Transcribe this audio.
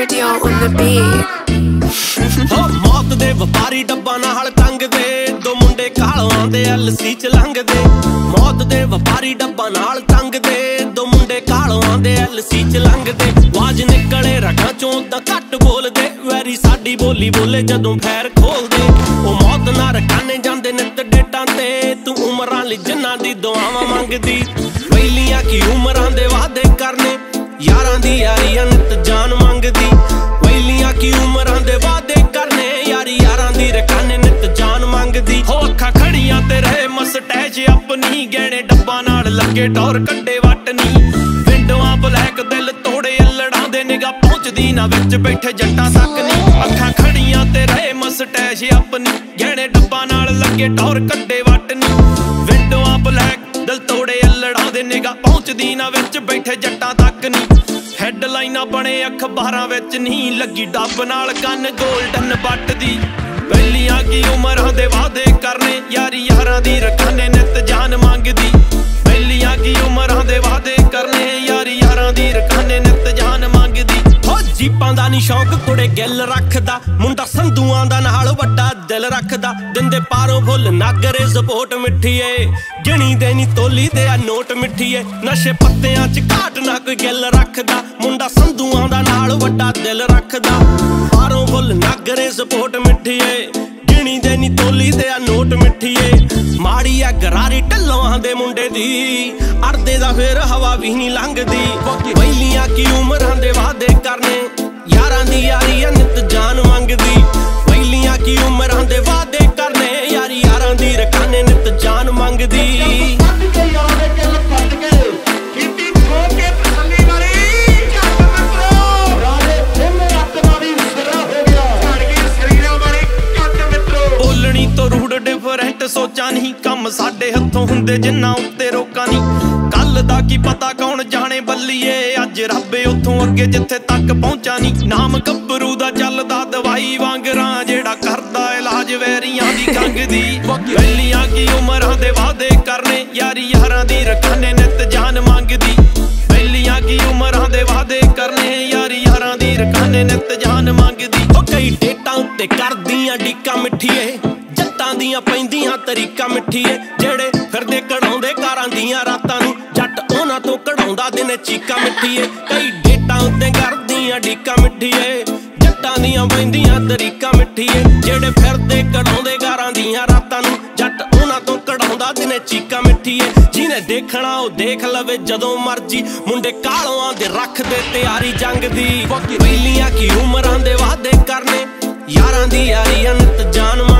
Audio on the beat. मौत दे व्यापारी डब्बा नाल टंगदे दो मुंडे कालों दे LC च लंघदे मौत दे व्यापारी डब्बा नाल टंगदे दो मुंडे कालों दे LC च लंघदे आवाज निकले रगां चों तां घट बोलदे वैरी साडी बोली बोले जदों फैर खोलदे ओ मौत नाल रकाने जांदे नित डेटां ते तू उमरां लई जिन्हां दी दुआवां मंगदी वेलियां की उमरां दे वादे करने यारां दी यारियां नित जान मंगदी वेलियां की उमरां दे वादे करने यारी यारां दी रकाने नित जान मंगदी हो अखां खड़ियां ते रहे मस्टैच अपनी गहने डब्बा नाल लगे टौर कड्डे वटनी विंडोआं ब्लैक दिल तोड़े अल्लड़ां दे निगाह पहुंचदी ना विच बैठे जट्टां तक नहीं अखां खड़ियां ते रहे मस्टैच अपनी गहने डब्बा नाल लगे टौर कड्डे वटनी विंडोआं ब्लैक दिल तोड़े अल्लड़ां दे निगाह पहुंचदी ना विच बैठे जट्टां तक नहीं हैडलाइनां बने अखबारां विच नहीं लगी डब नाल कन्न गोल्डन बट दी वेलियां की उमरां दे वादे करने यारी यारां दी रखाने नित जान मंगदी वेलियां की उमरां दे वादे करने यारी यारां दी रखाने नित जान मंगदी हो जीपां दा नी शौक कुड़े गिल रखदा मुंडा संधूआं दा नाल वड्डा दिल रखदा दिंदे पारों फुल नागरे सपोर्ट मिठीए गिणी दे नी तोली दे आ नोट मिठीए नशे पत्तियां च घाट ना कोई गिल रखदा मुंडा संधूआं दा नाल वड्डा दिल रखदा पारों फुल नागरे सपोर्ट मिठीए गिणी दे नी तोली दे आ नोट मिठीए माड़ी आ गरारी ढल्लों दे मुंडे दी अड़दे दा फिर हवा भी नी लंघदी वेलियां की उमरां दे वादे करने यारां दी यारी नित जान मंगदी वेलियां की उमरां दे वादे करने यारी यारां दी रखाने नित जान मंगदी डिफरेंट सोचा नहीं कम साडे हथों हुंदे जिन्ना उत्ते रोका नहीं कल दा की पता कौन जाने बल्लीए अज रब्बे उथों अगे जिथे तक पहुंचा नहीं नाम गब्बरू दा चलदा दवाई वांगरां जेड़ा करदा इलाज वैरियां दी खंघ दी वेलियां की उमरां दे वादे करने यारी यारां दी रखाने नित जान मंगदी वेलियां की उमरां दे वादे करने यारी यारां दी रखाने नित जान मंगदी हो कई डेटां उत्ते करदियां डीकां मिठीए जट्टां दियां पैंदियां तरीका मिठीए जेड़े फिरदे कढ़ाउंदे कारां दियां रातां नूं जट उन्हां तों कढ़ाउंदा दिने चीकां मिठीए कई डेटां उत्ते करदियां डीकां मिठीए जट्टां दियां पैंदियां तरीका मिठीए जेड़े फिरदे कढ़ाउंदे कारां दियां रातां नूं जट उन्हां तों कढ़ाउंदा दिने चीकां मिठीए जिने देखना ओ देख लवे जदों मर्जी मुंडे कालों दे रख दे तैयारी जंग दी वेलियां की उमरां दे वादे करने यारां दी यारी नित जान